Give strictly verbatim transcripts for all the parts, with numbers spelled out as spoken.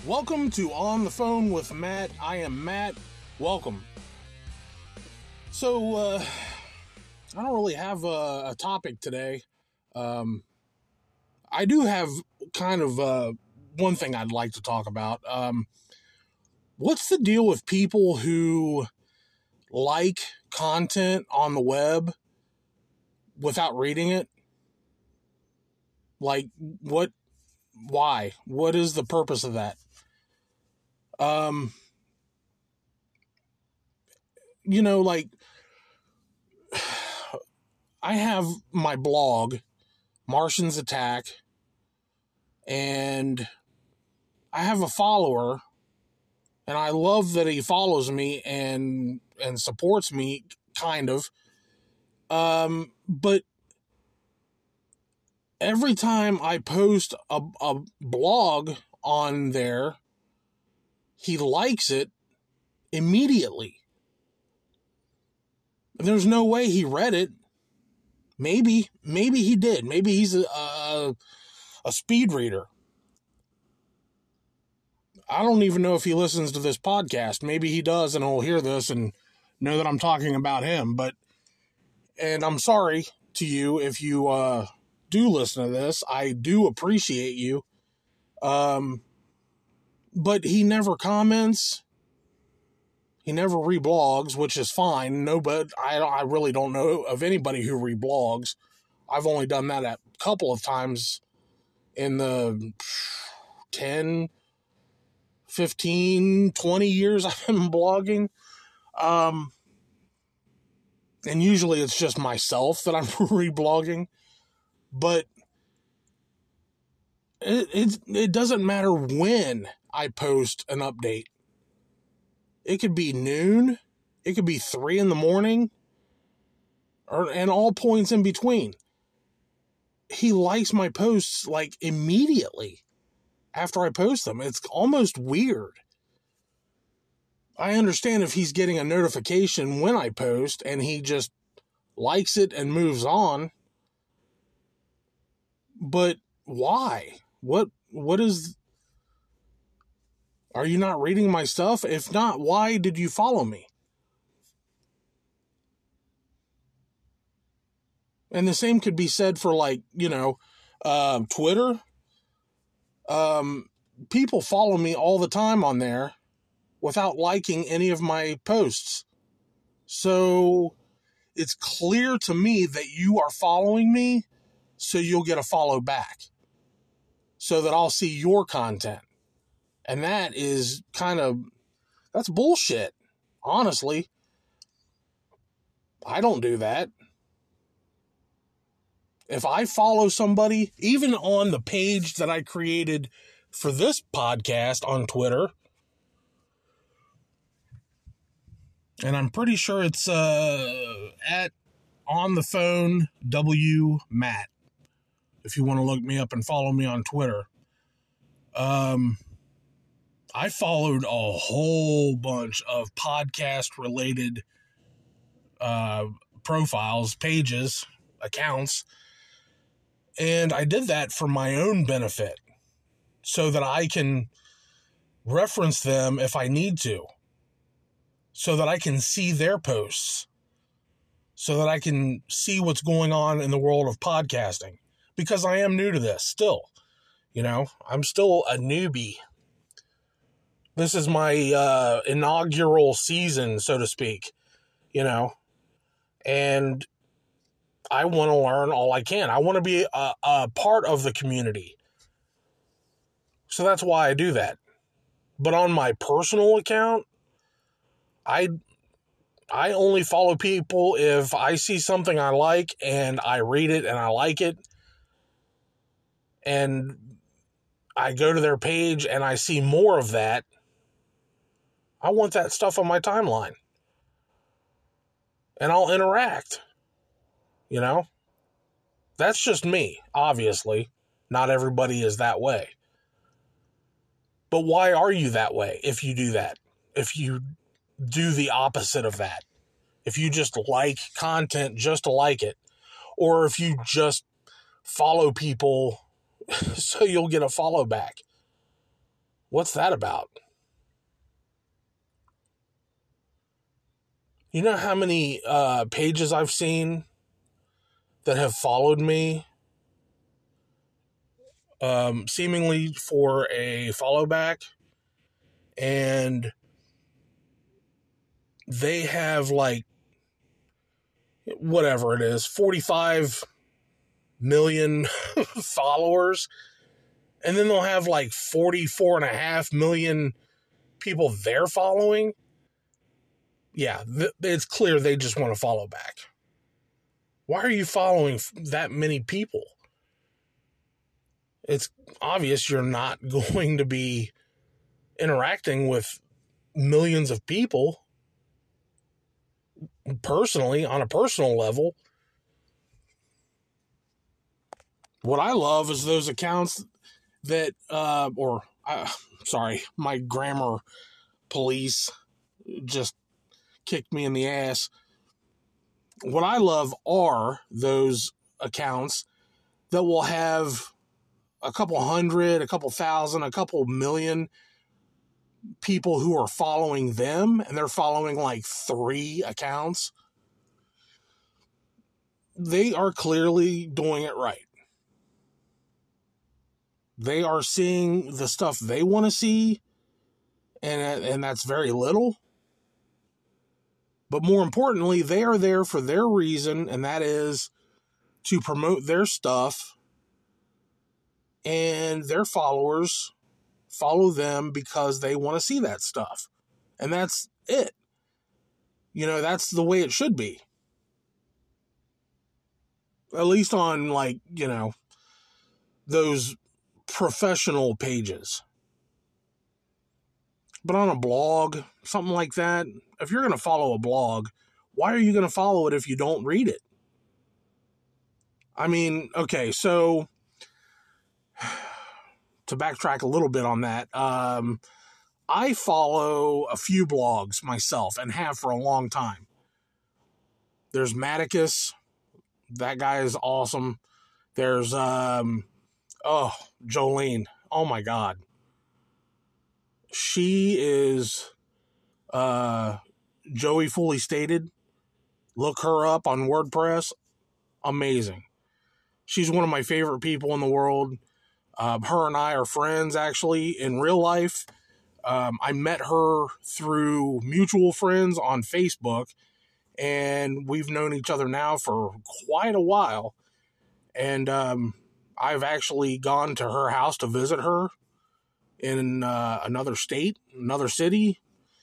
Welcome to On the Phone with Matt. I am Matt. Welcome. So, uh, I don't really have a, a topic today. Um, I do have kind of uh, one thing I'd like to talk about. Um, what's the deal with people who like content on the web without reading it? Like, what, why? What is the purpose of that? Um, you know, like, I have my blog, Martians Attack, and I have a follower, and I love that he follows me and and supports me, kind of. Um, but every time I post a, a blog on there, he likes it immediately. There's no way he read it. Maybe, maybe he did. Maybe he's a, a, a speed reader. I don't even know if he listens to this podcast. Maybe he does, and he'll hear this and know that I'm talking about him. But, and I'm sorry to you if you uh, do listen to this. I do appreciate you. Um, but he never comments. He never reblogs, which is fine. No, but I, I really don't know of anybody who reblogs. I've only done that a couple of times in the ten, fifteen, twenty years I've been blogging. Um, and usually it's just myself that I'm reblogging. But it, it, it doesn't matter when I post an update. It could be noon. It could be three in the morning. Or, and all points in between. He likes my posts like immediately after I post them. It's almost weird. I understand if he's getting a notification when I post and he just likes it and moves on. But why? What, what is... Are you not reading my stuff? If not, why did you follow me? And the same could be said for, like, you know, uh, Twitter. Um, people follow me all the time on there without liking any of my posts. So it's clear to me that you are following me, so you'll get a follow back, so that I'll see your content. And that is kind of, that's bullshit, honestly. I don't do that. If I follow somebody, even on the page that I created for this podcast on Twitter, and I'm pretty sure it's uh, at On the Phone W Matt, if you want to look me up and follow me on Twitter. Um... I followed a whole bunch of podcast-related uh, profiles, pages, accounts, and I did that for my own benefit so that I can reference them if I need to, so that I can see their posts, so that I can see what's going on in the world of podcasting, because I am new to this still. You know, I'm still a newbie. This is my uh, inaugural season, so to speak, you know, and I want to learn all I can. I want to be a, a part of the community. So that's why I do that. But on my personal account, I, I only follow people if I see something I like and I read it and I like it. And I go to their page and I see more of that. I want that stuff on my timeline. And I'll interact. You know? That's just me, obviously. Not everybody is that way. But why are you that way if you do that? If you do the opposite of that? If you just like content just to like it? Or if you just follow people so you'll get a follow back? What's that about? You know how many uh, pages I've seen that have followed me, um, seemingly for a follow back, and they have like, whatever it is, forty-five million followers, and then they'll have like forty-four and a half million people they're following. Yeah, th- it's clear they just want to follow back. Why are you following that many people? It's obvious you're not going to be interacting with millions of people personally, on a personal level. What I love is those accounts that, uh, or, uh, sorry, my grammar police just kicked me in the ass. What I love are those accounts that will have a couple hundred, a couple thousand, a couple million people who are following them, and they're following like three accounts. They are clearly doing it right. They are seeing the stuff they want to see, and and that's very little. But more importantly, they are there for their reason, and that is to promote their stuff, and their followers follow them because they want to see that stuff. And that's it. You know, that's the way it should be. At least on, like, you know, those professional pages. But on a blog, something like that, if you're going to follow a blog, why are you going to follow it if you don't read it? I mean, okay, so to backtrack a little bit on that, um, I follow a few blogs myself and have for a long time. There's Maticus. That guy is awesome. There's, um, oh, Jolene. Oh, my God. She is uh, Joey Fully Stated. Look her up on WordPress. Amazing. She's one of my favorite people in the world. Uh, her and I are friends, actually, in real life. Um, I met her through mutual friends on Facebook, and we've known each other now for quite a while. And um, I've actually gone to her house to visit her in uh, another state, another city.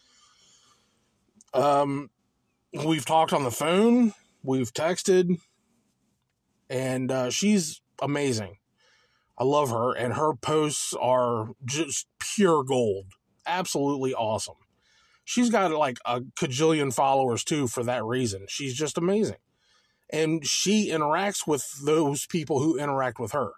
Um, we've talked on the phone, we've texted, and uh, she's amazing. I love her, and her posts are just pure gold. Absolutely awesome. She's got like a cajillion followers too for that reason. She's just amazing. And she interacts with those people who interact with her.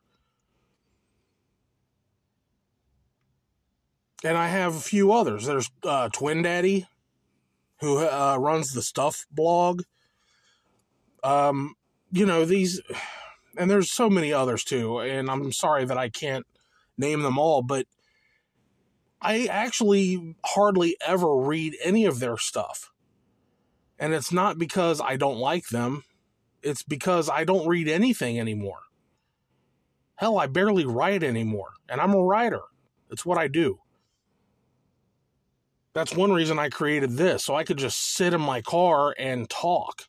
And I have a few others. There's uh, Twin Daddy, who uh, runs the Stuff blog. Um, you know, these, and there's so many others too. And I'm sorry that I can't name them all, but I actually hardly ever read any of their stuff. And it's not because I don't like them. It's because I don't read anything anymore. Hell, I barely write anymore. And I'm a writer. It's what I do. That's one reason I created this, so I could just sit in my car and talk.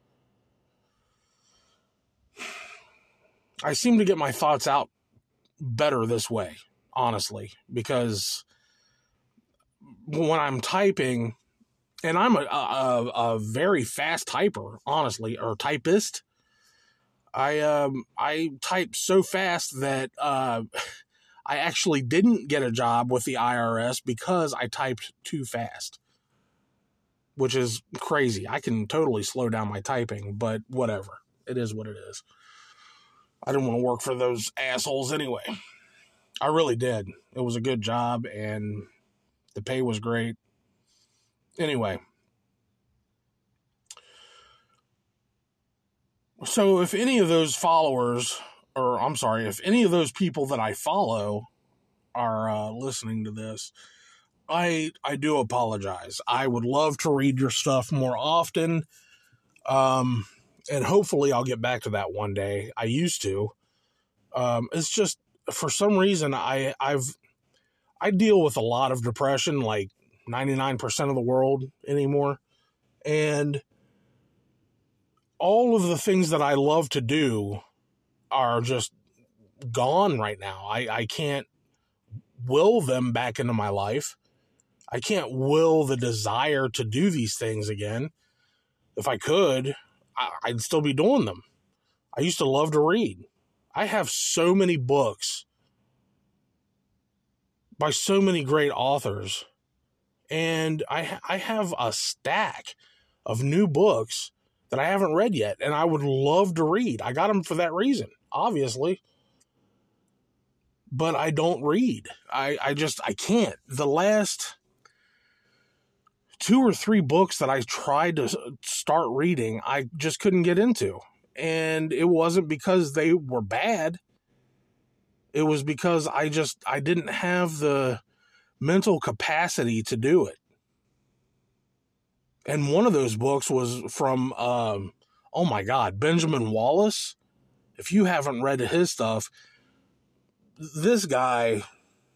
I seem to get my thoughts out better this way, honestly, because when I'm typing, and I'm a, a, a very fast typer, honestly, or typist, I um I type so fast that uh, I actually didn't get a job with the I R S because I typed too fast, which is crazy. I can totally slow down my typing, but whatever. It is what it is. I didn't want to work for those assholes anyway. I really did. It was a good job, and the pay was great. Anyway. So if any of those followers, or I'm sorry, if any of those people that I follow are uh, listening to this, I I do apologize. I would love to read your stuff more often. Um, and hopefully I'll get back to that one day. I used to. Um, it's just, for some reason, I, I've, I deal with a lot of depression, like ninety-nine percent of the world anymore. And all of the things that I love to do are just gone right now. I, I can't will them back into my life. I can't will the desire to do these things again. If I could, I'd still be doing them. I used to love to read. I have so many books by so many great authors, and I I have a stack of new books that I haven't read yet, and I would love to read. I got them for that reason, obviously, but I don't read. I, I just, I can't. The last two or three books that I tried to start reading, I just couldn't get into. And it wasn't because they were bad. It was because I just, I didn't have the mental capacity to do it. And one of those books was from, um, oh my God, Benjamin Wallace. If you haven't read his stuff, this guy,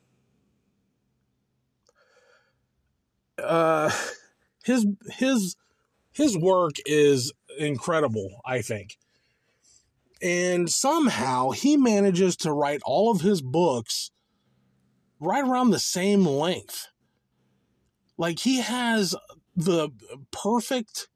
uh, his, his, his work is incredible, I think. And somehow he manages to write all of his books right around the same length. Like, he has the perfect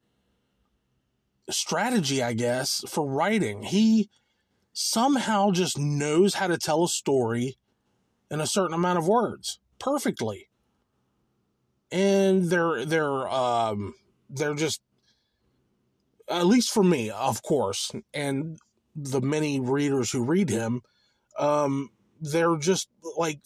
strategy, I guess, for writing. He somehow just knows how to tell a story in a certain amount of words perfectly. And they're, they're, um, they're just, at least for me, of course, and the many readers who read him, um, they're just like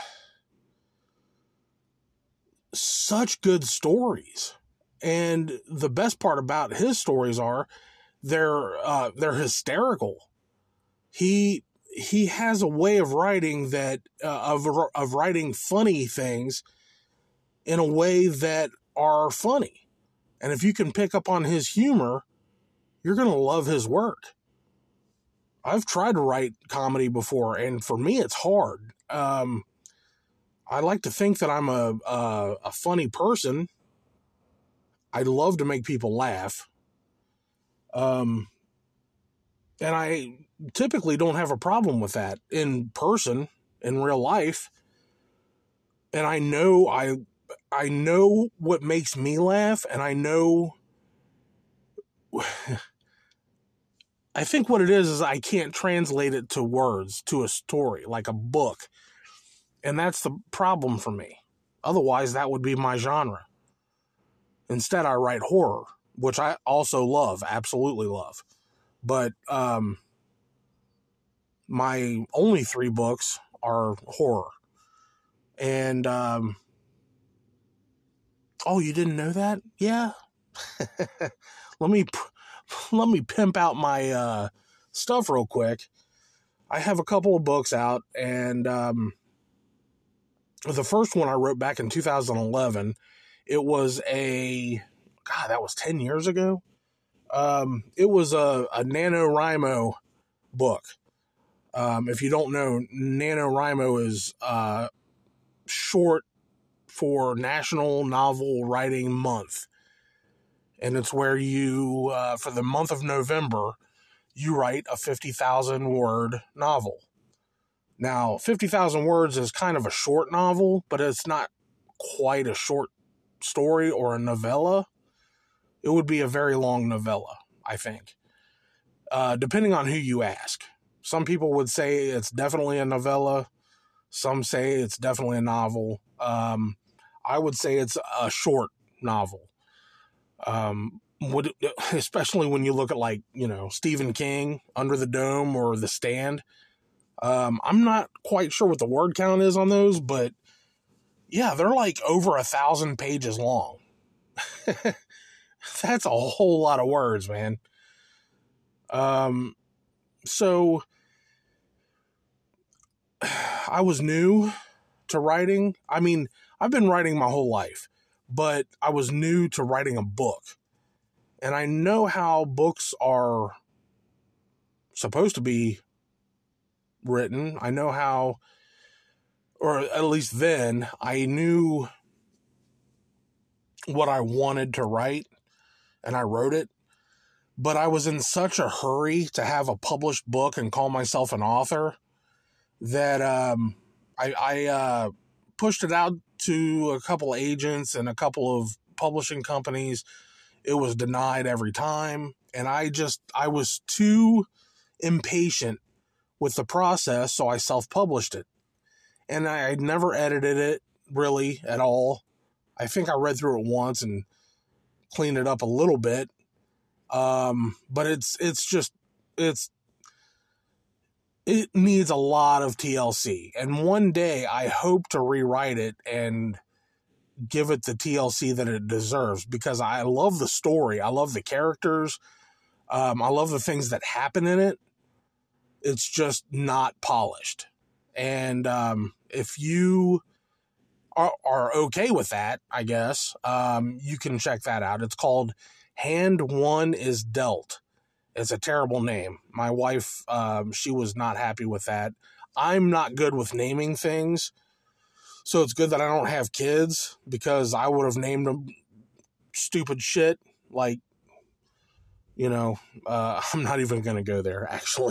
such good stories. And the best part about his stories are they're, uh, they're hysterical. He, he has a way of writing that, uh, of, of writing funny things in a way that are funny. And if you can pick up on his humor, you're going to love his work. I've tried to write comedy before, and for me, it's hard. Um, I like to think that I'm a, a, a funny person. I love to make people laugh. Um, and I typically don't have a problem with that in person, in real life. And I know, I, I know what makes me laugh, and I know, I think what it is, is I can't translate it to words, to a story, like a book. And that's the problem for me. Otherwise, that would be my genre. Instead, I write horror, which I also love, absolutely love. But um, my only three books are horror. And, um, oh, you didn't know that? Yeah. let me, let me pimp out my uh, stuff real quick. I have a couple of books out, and um, the first one I wrote back in two thousand eleven, it was a, God, that was ten years ago. Um, it was a, a NaNoWriMo book. Um, if you don't know, NaNoWriMo is uh, short for National Novel Writing Month. And it's where you, uh, for the month of November, you write a fifty thousand word novel. Now, fifty thousand words is kind of a short novel, but it's not quite a short story or a novella. It would be a very long novella, I think, uh, depending on who you ask. Some people would say it's definitely a novella. Some say it's definitely a novel. Um, I would say it's a short novel. Um, would, especially when you look at, like, you know, Stephen King, Under the Dome, or The Stand. Um, I'm not quite sure what the word count is on those, but yeah, they're like over a thousand pages long. That's a whole lot of words, man. Um, so I was new to writing. I mean, I've been writing my whole life, but I was new to writing a book. And I know how books are supposed to be written. I know how, or at least then, I knew what I wanted to write, and I wrote it. But I was in such a hurry to have a published book and call myself an author that um, I, I uh, pushed it out to a couple agents and a couple of publishing companies. It was denied every time. And I just, I was too impatient with the process, so I self-published it. And I I'd never edited it really at all. I think I read through it once and cleaned it up a little bit. Um, but it's, it's just, it's, it needs a lot of T L C. And one day I hope to rewrite it and give it the T L C that it deserves, because I love the story. I love the characters. Um, I love the things that happen in it. It's just not polished. And, um, if you are, are okay with that, I guess, um, you can check that out. It's called Hand One is Dealt. It's a terrible name. My wife, um, she was not happy with that. I'm not good with naming things. So it's good that I don't have kids, because I would have named them stupid shit. Like, you know, uh, I'm not even going to go there, actually.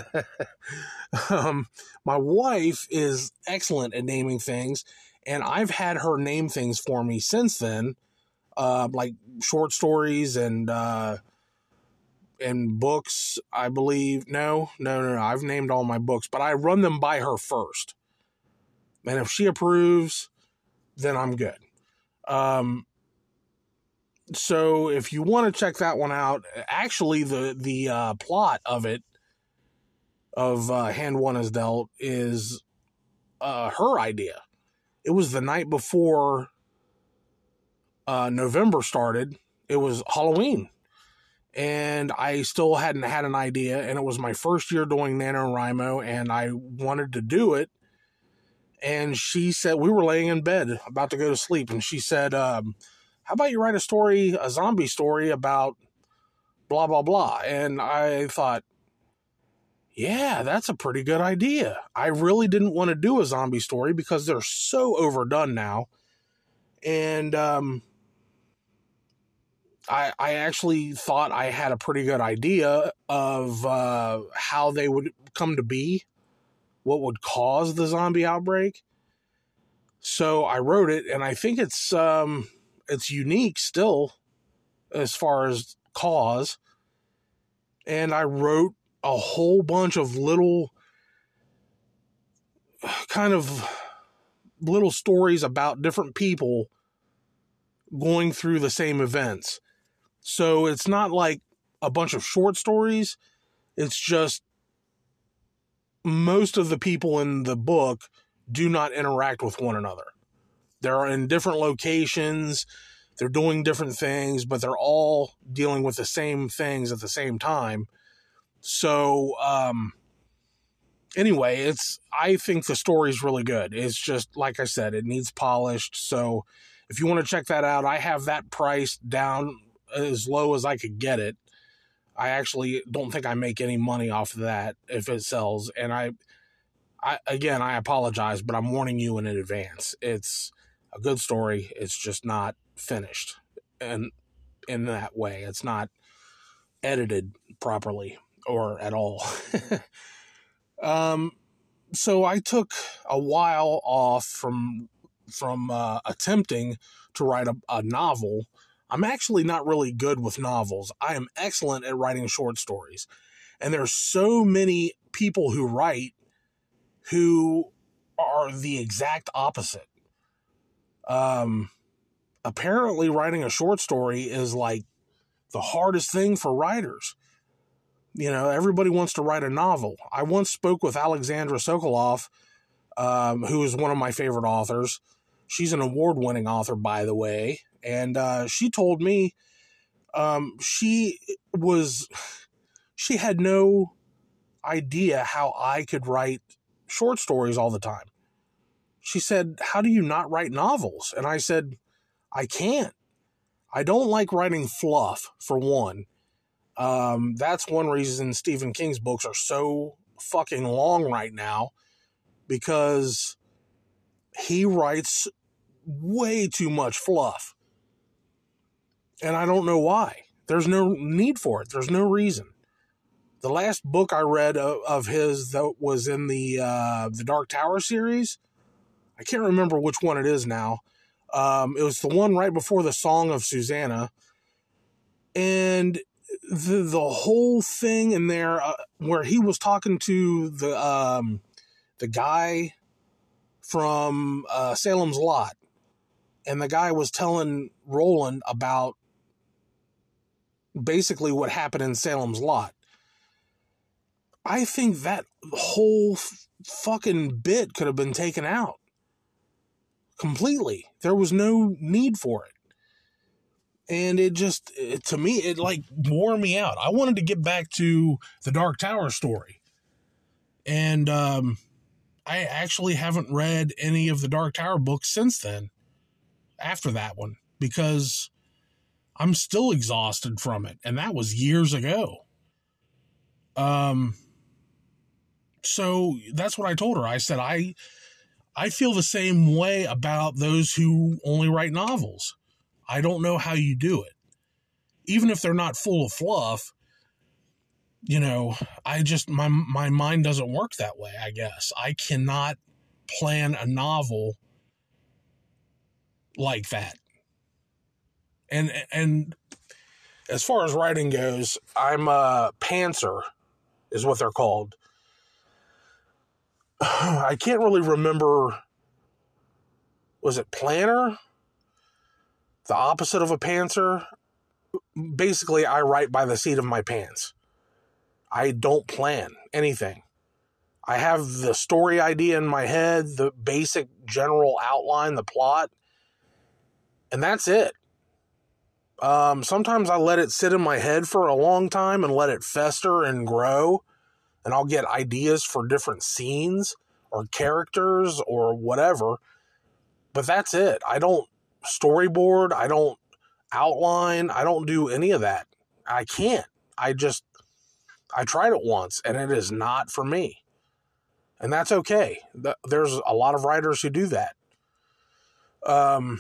um, my wife is excellent at naming things, and I've had her name things for me since then, uh, like short stories and uh, and books, I believe. No, no, no, no. I've named all my books, but I run them by her first. And if she approves, then I'm good. Um, so if you want to check that one out, actually the, the uh, plot of it, of uh, Hand One is Dealt, is uh, her idea. It was the night before uh, November started. It was Halloween. And I still hadn't had an idea, and it was my first year doing NaNoWriMo, and I wanted to do it. And she said, we were laying in bed about to go to sleep, and she said, um, how about you write a story, a zombie story about blah, blah, blah. And I thought, yeah, that's a pretty good idea. I really didn't want to do a zombie story because they're so overdone now. And um, I, I actually thought I had a pretty good idea of uh, how they would come to be, what would cause the zombie outbreak. So I wrote it, and I think it's um, it's unique still as far as cause. And I wrote a whole bunch of little kind of little stories about different people going through the same events. So it's not like a bunch of short stories. It's just most of the people in the book do not interact with one another. They're in different locations. They're doing different things, but they're all dealing with the same things at the same time. So, um, anyway, it's, I think the story's really good. It's just, like I said, it needs polished. So if you want to check that out, I have that price down as low as I could get it. I actually don't think I make any money off of that if it sells. And I, I, again, I apologize, but I'm warning you in advance. It's a good story. It's just not finished. And in that way, it's not edited properly or at all. um, so I took a while off from, from, uh, attempting to write a, a novel. I'm actually not really good with novels. I am excellent at writing short stories. And there's so many people who write who are the exact opposite. Um, apparently writing a short story is like the hardest thing for writers. You know, everybody wants to write a novel. I once spoke with Alexandra Sokoloff, um, who is one of my favorite authors. She's an award-winning author, by the way. And uh, she told me um, she was, she had no idea how I could write short stories all the time. She said, how do you not write novels? And I said, I can't. I don't like writing fluff, for one. Um, that's one reason Stephen King's books are so fucking long right now, because he writes way too much fluff. And I don't know why. There's no need for it. There's no reason. The last book I read of, of his that was in the uh, the Dark Tower series, I can't remember which one it is now. Um, it was the one right before the Song of Susanna. And the the whole thing in there uh, where he was talking to the um, the guy from uh, Salem's Lot, and the guy was telling Roland about basically what happened in Salem's Lot. I think that whole f- fucking bit could have been taken out completely. There was no need for it. And it just, it, to me, it like wore me out. I wanted to get back to the Dark Tower story. And um, I actually haven't read any of the Dark Tower books since then, after that one, because I'm still exhausted from it. And that was years ago. Um, so that's what I told her. I said, I, I feel the same way about those who only write novels. I don't know how you do it. Even if they're not full of fluff, you know, I just, my, my mind doesn't work that way, I guess. I cannot plan a novel like that. And, and as far as writing goes, I'm a pantser, is what they're called. I can't really remember, was it planner? The opposite of a pantser? Basically, I write by the seat of my pants. I don't plan anything. I have the story idea in my head, the basic general outline, the plot, and that's it. Um, sometimes I let it sit in my head for a long time and let it fester and grow, and I'll get ideas for different scenes or characters or whatever, but that's it. I don't storyboard, I don't outline, I don't do any of that. I can't. I just, I tried it once, and it is not for me. And that's okay. There's a lot of writers who do that. Um,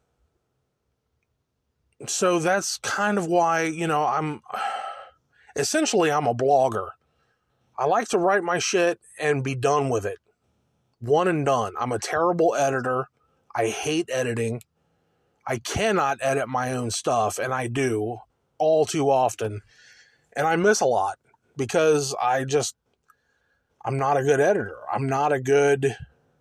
so that's kind of why, you know, I'm, essentially I'm a blogger. I like to write my shit and be done with it. One and done. I'm a terrible editor. I hate editing. I cannot edit my own stuff, and I do all too often. And I miss a lot because I just, I'm not a good editor. I'm not a good,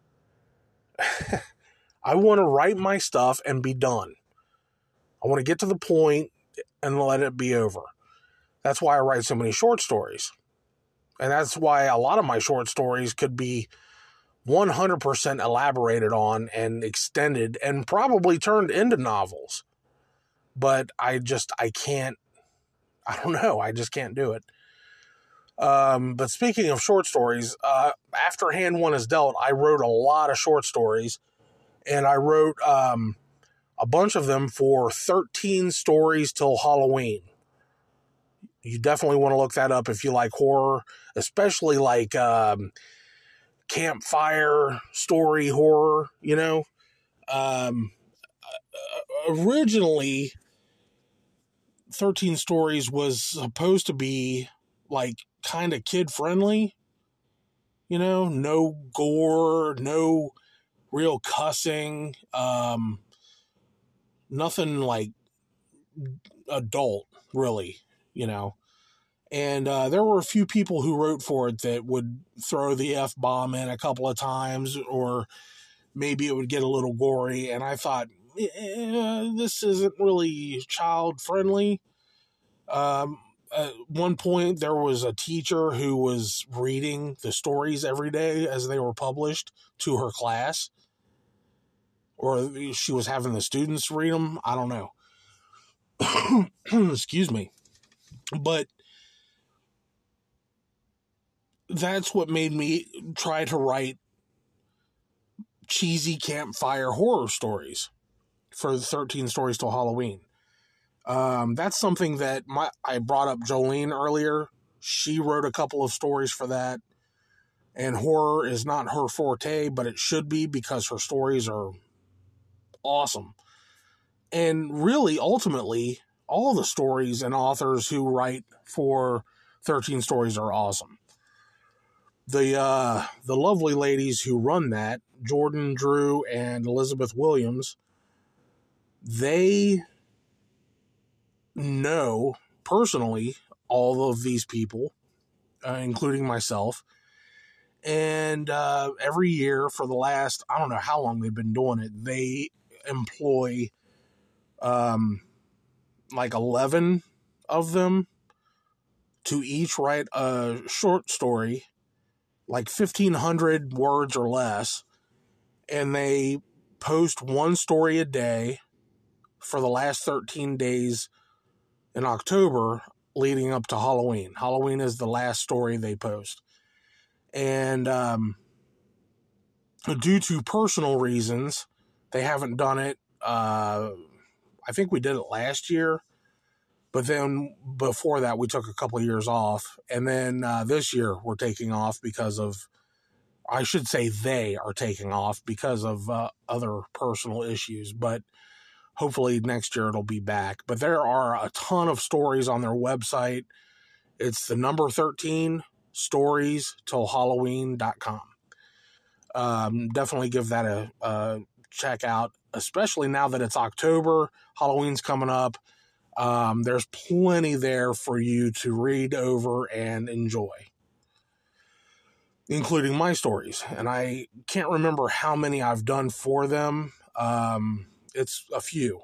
I want to write my stuff and be done. I want to get to the point and let it be over. That's why I write so many short stories. And that's why a lot of my short stories could be one hundred percent elaborated on and extended and probably turned into novels. But I just, I can't, I don't know. I just can't do it. Um, but speaking of short stories, uh, after Hand One Is Dealt, I wrote a lot of short stories, and I wrote um, a bunch of them for thirteen Stories Till Halloween. You definitely want to look that up if you like horror, especially like um, campfire story horror, you know. Um, originally, thirteen Stories was supposed to be like kind of kid friendly, you know, no gore, no real cussing, um, nothing like adult, really, you know. And uh, there were a few people who wrote for it that would throw the F-bomb in a couple of times, or maybe it would get a little gory. And I thought, eh, this isn't really child-friendly. Um, at one point, there was a teacher who was reading the stories every day as they were published to her class. Or she was having the students read them. I don't know. Excuse me. But that's what made me try to write cheesy campfire horror stories for the thirteen Stories Till Halloween. Um, that's something that my I brought up Jolene earlier. She wrote a couple of stories for that. And horror is not her forte, but it should be because her stories are awesome. And really, ultimately, all the stories and authors who write for thirteen Stories are awesome. The uh, the lovely ladies who run that, Jordan Drew and Elizabeth Williams, they know personally all of these people, uh, including myself. And uh, every year for the last, I don't know how long they've been doing it, they employ um, like eleven of them to each write a short story, like fifteen hundred words or less, and they post one story a day for the last thirteen days in October leading up to Halloween. Halloween is the last story they post. And um, due to personal reasons, they haven't done it. Uh, I think we did it last year, but then before that, we took a couple of years off. And then uh, this year, we're taking off because of, I should say they are taking off because of uh, other personal issues. But hopefully next year it'll be back. But there are a ton of stories on their website. It's the number thirteen stories till halloween dot com. Um, definitely give that a, a check out, especially now that it's October, Halloween's coming up. Um, there's plenty there for you to read over and enjoy, including my stories. And I can't remember how many I've done for them. Um, it's a few.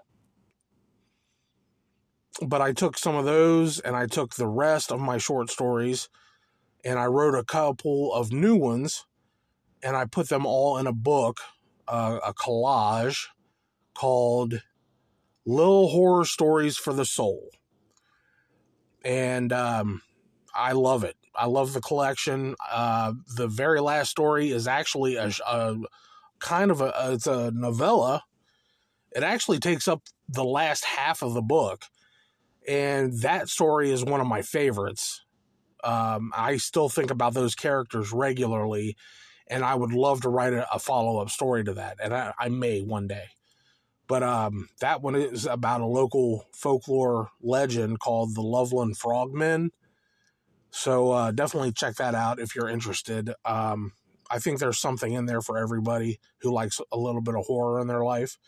But I took some of those and I took the rest of my short stories and I wrote a couple of new ones, and I put them all in a book, uh, a collage called Little Horror Stories for the Soul. And um, I love it. I love the collection. Uh, the very last story is actually a, a kind of a, it's a novella. It actually takes up the last half of the book. And that story is one of my favorites. Um, I still think about those characters regularly, and I would love to write a, a follow-up story to that, and I, I may one day. But um, that one is about a local folklore legend called the Loveland Frogmen. So uh, definitely check that out if you're interested. Um, I think there's something in there for everybody who likes a little bit of horror in their life.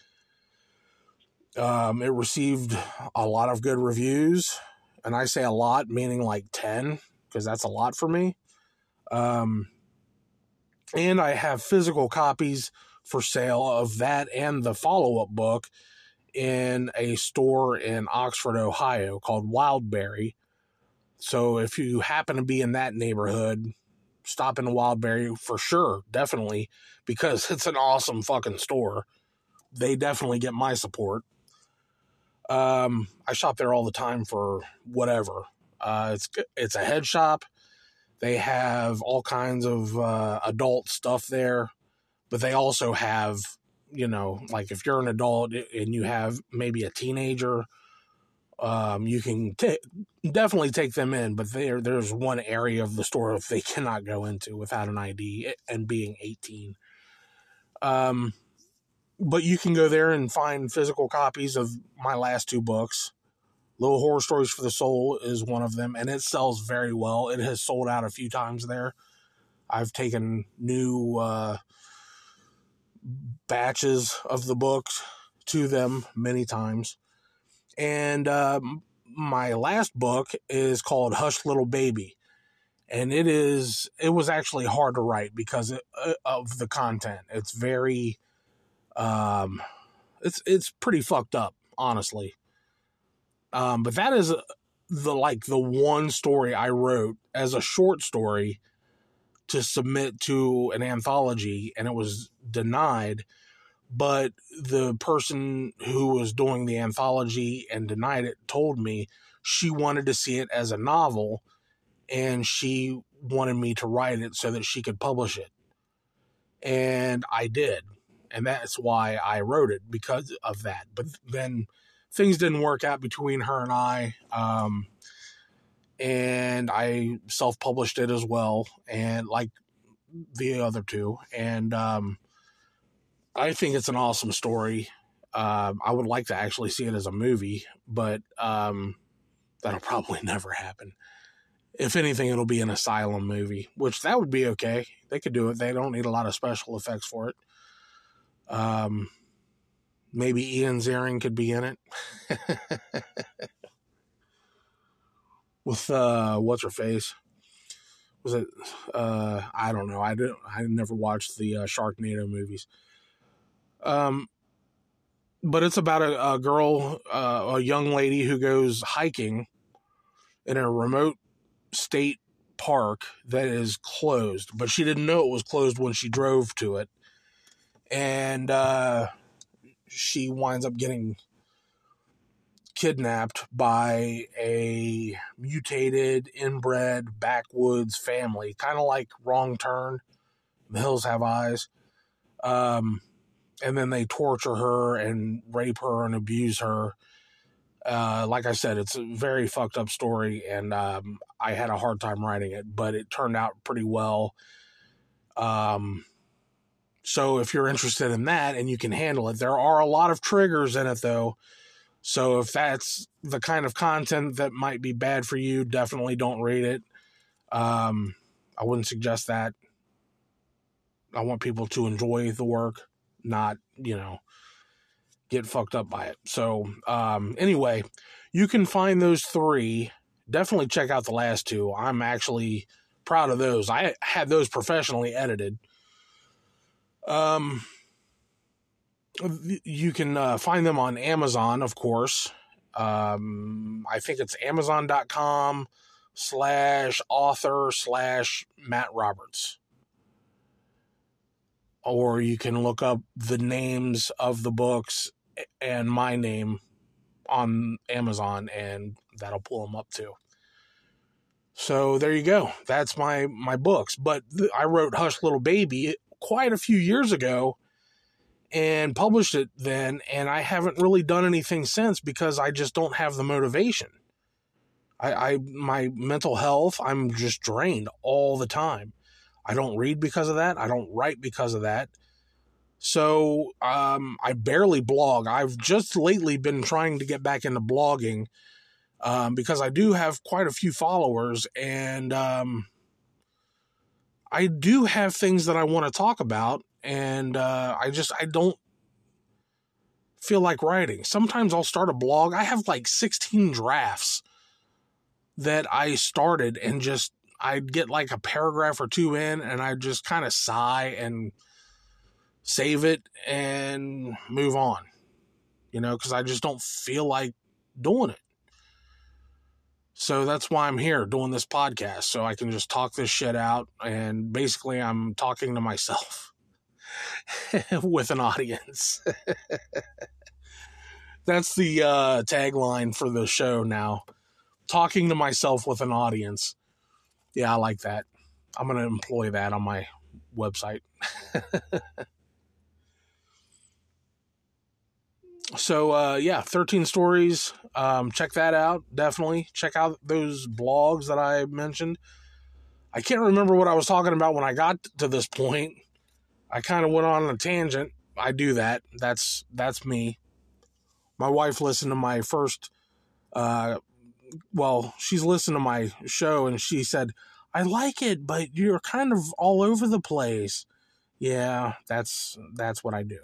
Um, it received a lot of good reviews, and I say a lot, meaning like ten, because that's a lot for me. Um, and I have physical copies for sale of that and the follow-up book in a store in Oxford, Ohio called Wildberry. So if you happen to be in that neighborhood, stop in Wildberry for sure, definitely, because it's an awesome fucking store. They definitely get my support. Um, I shop there all the time for whatever. Uh, it's it's a head shop. They have all kinds of uh, adult stuff there, but they also have, you know, like if you're an adult and you have maybe a teenager, um, you can t- definitely take them in, but there there's one area of the store they cannot go into without an I D and being eighteen. Um, but you can go there and find physical copies of my last two books. Little Horror Stories for the Soul is one of them, and it sells very well. It has sold out a few times there. I've taken new uh, batches of the books to them many times. And uh, my last book is called Hush Little Baby. And it is, it was actually hard to write because it, uh, of the content. It's very, um, it's, it's pretty fucked up, honestly. Um, but that is the, like the one story I wrote as a short story to submit to an anthology, and it was denied. But the person who was doing the anthology and denied it told me she wanted to see it as a novel, and she wanted me to write it so that she could publish it. And I did. And that's why I wrote it, because of that. But then things didn't work out between her and I. Um, and I self-published it as well. And like the other two. And um, I think it's an awesome story. Um, I would like to actually see it as a movie, but um, that'll probably never happen. If anything, it'll be an Asylum movie, which that would be okay. They could do it. They don't need a lot of special effects for it. Um, maybe Ian Ziering could be in it. With, uh, what's her face? Was it, uh, I don't know. I didn't, I never watched the uh, Sharknado movies. Um, but it's about a, a girl, uh, a young lady who goes hiking in a remote state park that is closed, but she didn't know it was closed when she drove to it. And, uh, she winds up getting kidnapped by a mutated, inbred, backwoods family, kind of like Wrong Turn, The Hills Have Eyes. Um, and then they torture her and rape her and abuse her. Uh, like I said, it's a very fucked up story, and um, I had a hard time writing it, but it turned out pretty well. Um, so if you're interested in that and you can handle it, there are a lot of triggers in it, though. So if that's the kind of content that might be bad for you, definitely don't read it. Um, I wouldn't suggest that. I want people to enjoy the work, not, you know, get fucked up by it. So, um, anyway, you can find those three. Definitely check out the last two. I'm actually proud of those. I had those professionally edited. Um, you can uh, find them on Amazon, of course. Um, I think it's amazon.com slash author slash Matt Roberts. Or you can look up the names of the books and my name on Amazon, and that'll pull them up too. So there you go. That's my, my books. But th- I wrote Hush Little Baby quite a few years ago and published it then, and I haven't really done anything since because I just don't have the motivation. I, I my mental health, I'm just drained all the time. I don't read because of that. I don't write because of that. So um, I barely blog. I've just lately been trying to get back into blogging um, because I do have quite a few followers, and um, I do have things that I want to talk about, and uh, I just, I don't feel like writing. Sometimes I'll start a blog. I have like sixteen drafts that I started, and just, I'd get like a paragraph or two in, and I just kind of sigh and save it and move on, you know, because I just don't feel like doing it. So that's why I'm here doing this podcast, so I can just talk this shit out, and basically I'm talking to myself with an audience. That's the uh, tagline for the show now. Talking to myself with an audience. Yeah, I like that. I'm going to employ that on my website. So, uh, yeah, thirteen Stories. Um, check that out. Definitely. Check out those blogs that I mentioned. I can't remember what I was talking about when I got to this point. I kind of went on a tangent. I do that. That's, that's me. My wife listened to my first, uh, well, she's listened to my show, and she said, I like it, but you're kind of all over the place. Yeah, that's, that's what I do.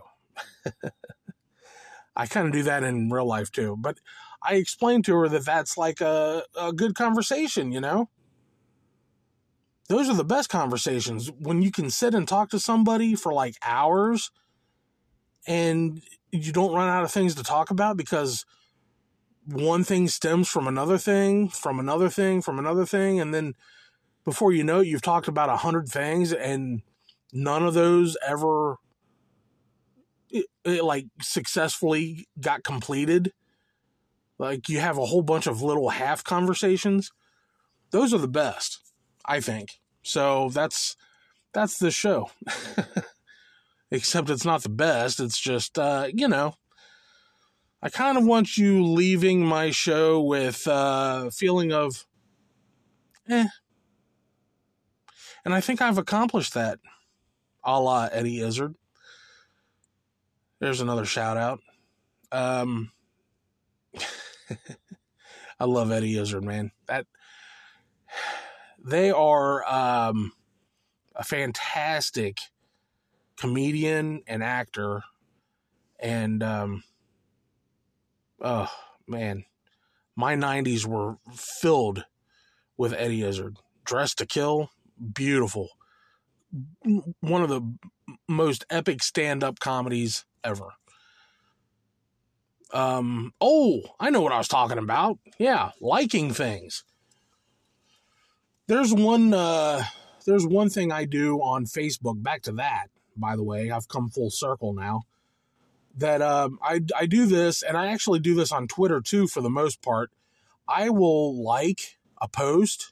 I kind of do that in real life too, but I explained to her that that's like a, a good conversation, you know? Those are the best conversations, when you can sit and talk to somebody for like hours and you don't run out of things to talk about because one thing stems from another thing, from another thing, from another thing. And then before you know it, you've talked about a hundred things, and none of those ever It, it like successfully got completed. Like, you have a whole bunch of little half conversations. Those are the best, I think. So that's that's the show. Except it's not the best. It's just, uh, you know, I kind of want you leaving my show with a feeling of, eh. And I think I've accomplished that, a la Eddie Izzard. There's another shout out. Um, I love Eddie Izzard, man. That they are um, a fantastic comedian and actor, and um, oh man, my nineties were filled with Eddie Izzard. Dressed to Kill, beautiful. One of the most epic stand-up comedies ever. Um, oh, I know what I was talking about. Yeah, liking things. There's one, uh, there's one thing I do on Facebook. Back to that, by the way, I've come full circle now. That um, I I do this, and I actually do this on Twitter too. For the most part, I will like a post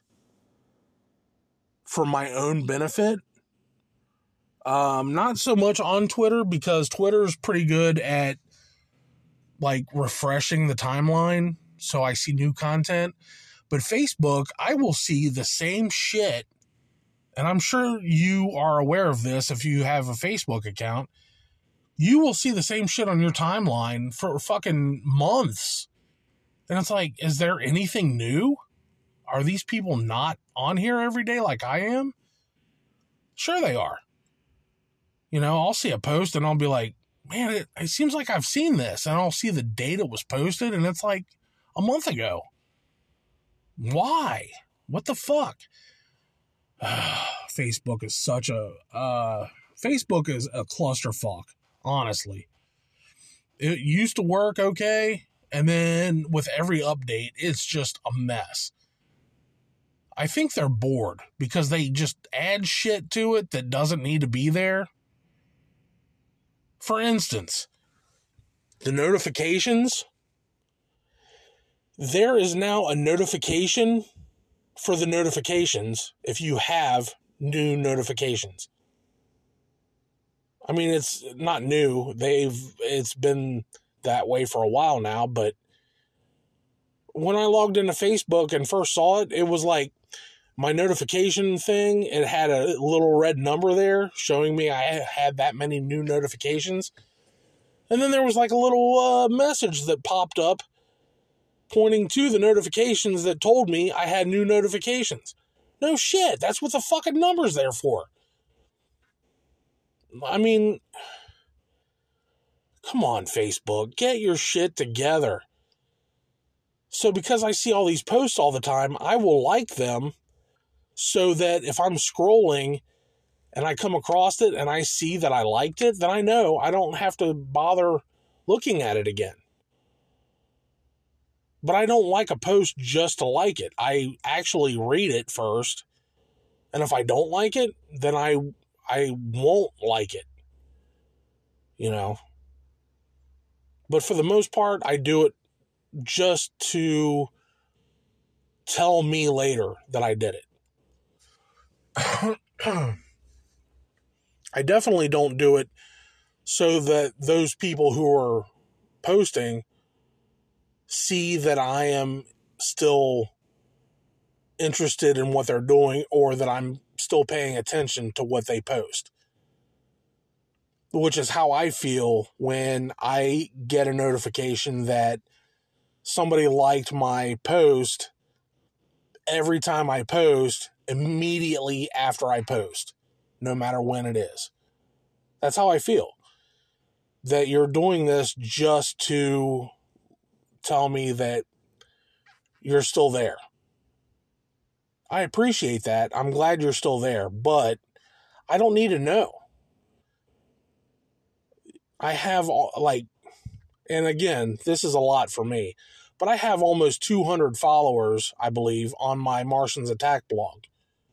for my own benefit. Um, not so much on Twitter, because Twitter's pretty good at like refreshing the timeline so I see new content. But Facebook, I will see the same shit, and I'm sure you are aware of this if you have a Facebook account. You will see the same shit on your timeline for fucking months. And it's like, is there anything new? Are these people not on here every day like I am? Sure they are. You know, I'll see a post and I'll be like, man, it, it seems like I've seen this. And I'll see the date it was posted, and it's like a month ago. Why? What the fuck? Facebook is such a... Uh, Facebook is a clusterfuck, honestly. It used to work okay, and then with every update, it's just a mess. I think they're bored because they just add shit to it that doesn't need to be there. For instance, the notifications. There is now a notification for the notifications if you have new notifications. I mean, it's not new. They've it's been that way for a while now, but when I logged into Facebook and first saw it, it was like my notification thing. It had a little red number there showing me I had that many new notifications. And then there was like a little uh, message that popped up pointing to the notifications that told me I had new notifications. No shit, that's what the fucking number's there for. I mean, come on, Facebook, get your shit together. So because I see all these posts all the time, I will like them so that if I'm scrolling and I come across it and I see that I liked it, then I know I don't have to bother looking at it again. But I don't like a post just to like it. I actually read it first. And if I don't like it, then I I won't like it. You know. But for the most part, I do it just to tell me later that I did it. I definitely don't do it so that those people who are posting see that I am still interested in what they're doing, or that I'm still paying attention to what they post. Which is how I feel when I get a notification that somebody liked my post every time I post, immediately after I post, no matter when it is. That's how I feel. That you're doing this just to tell me that you're still there. I appreciate that. I'm glad you're still there, but I don't need to know. I have, like, and again, this is a lot for me, but I have almost two hundred followers, I believe, on my Martians Attack blog.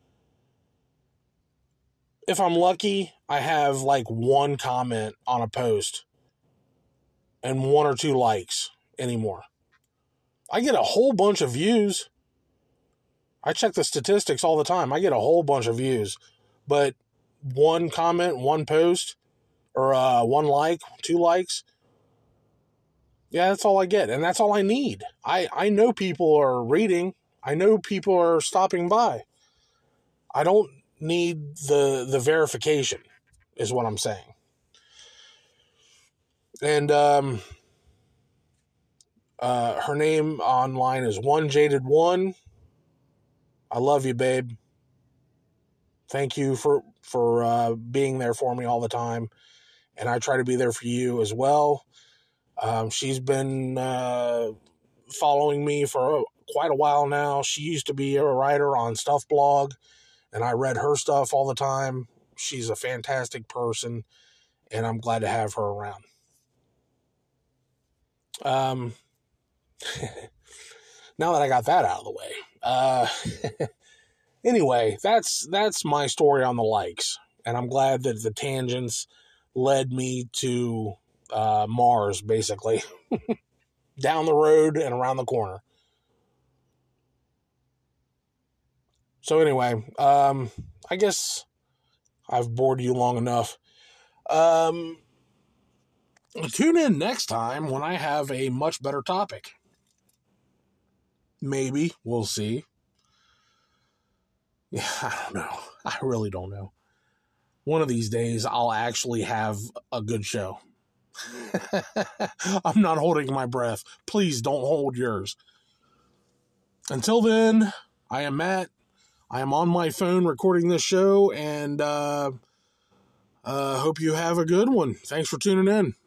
If I'm lucky, I have like one comment on a post and one or two likes anymore. I get a whole bunch of views. I check the statistics all the time. I get a whole bunch of views, but one comment, one post, or uh, one like, two likes, yeah, that's all I get, and that's all I need. I, I know people are reading. I know people are stopping by. I don't need the the verification, is what I'm saying. And um, uh, her name online is One Jaded One. I love you, babe. Thank you for for uh, being there for me all the time, and I try to be there for you as well. Um, she's been uh, following me for quite a while now. She used to be a writer on Stuff Blog, and I read her stuff all the time. She's a fantastic person, and I'm glad to have her around. Um, now that I got that out of the way, uh, anyway, that's that's my story on the likes, and I'm glad that the tangents led me to uh, Mars, basically. Down the road and around the corner. So anyway, um, I guess I've bored you long enough. Um, tune in next time when I have a much better topic. Maybe. We'll see. Yeah, I don't know. I really don't know. One of these days, I'll actually have a good show. I'm not holding my breath. Please don't hold yours. Until then, I am Matt. I am on my phone recording this show, and uh, uh, hope you have a good one. Thanks for tuning in.